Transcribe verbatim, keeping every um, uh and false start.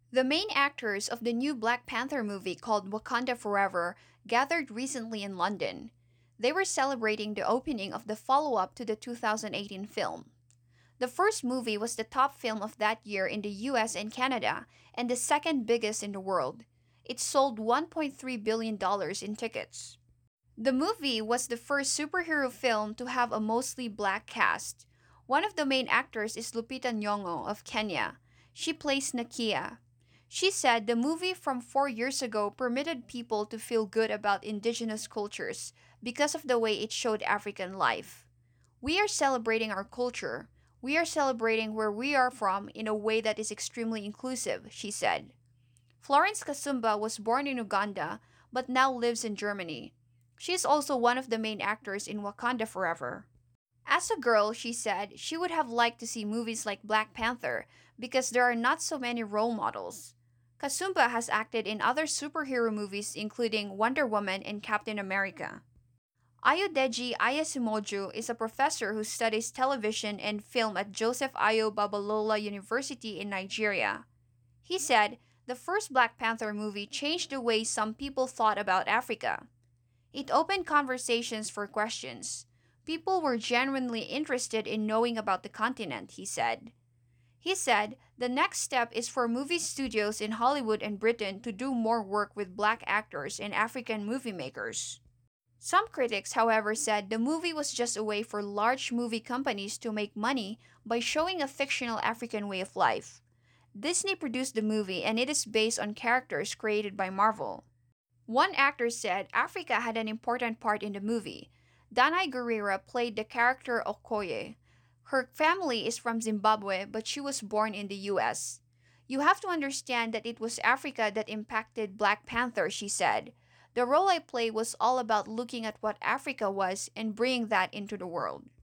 The main actors of the new Black Panther movie called Wakanda Forever gathered recently in London. They were celebrating the opening of the follow up to the two thousand eighteen film. The first movie was the top film of that year in the U S and Canada, and the second biggest in the world. It sold one point three billion dollars in tickets. The movie was the first superhero film to have a mostly black cast. One of the main actors is Lupita Nyong'o of Kenya. She plays Nakia. She said the movie from four years ago permitted people to feel good about indigenous cultures because of the way it showed African life. We are celebrating our culture. We are celebrating where we are from in a way that is extremely inclusive, she said. Florence Kasumba was born in Uganda but now lives in Germany. She is also one of the main actors in Wakanda Forever. As a girl, she said she would have liked to see movies like Black Panther because there are not so many role models. Kasumba has acted in other superhero movies including Wonder Woman and Captain America. Ayodeji Ayesimoju is a professor who studies television and film at Joseph Ayo Babalola University in Nigeria. He said the first Black Panther movie changed the way some people thought about Africa. It opened conversations for questions. People were genuinely interested in knowing about the continent, he said. He said the next step is for movie studios in Hollywood and Britain to do more work with black actors and African movie makers. Some critics, however, said the movie was just a way for large movie companies to make money by showing a fictional African way of life. Disney produced the movie and it is based on characters created by Marvel. One actor said Africa had an important part in the movie. Danai Gurira played the character Okoye. Her family is from Zimbabwe, but she was born in the U S. You have to understand that it was Africa that impacted Black Panther, she said. The role I played was all about looking at what Africa was and bringing that into the world.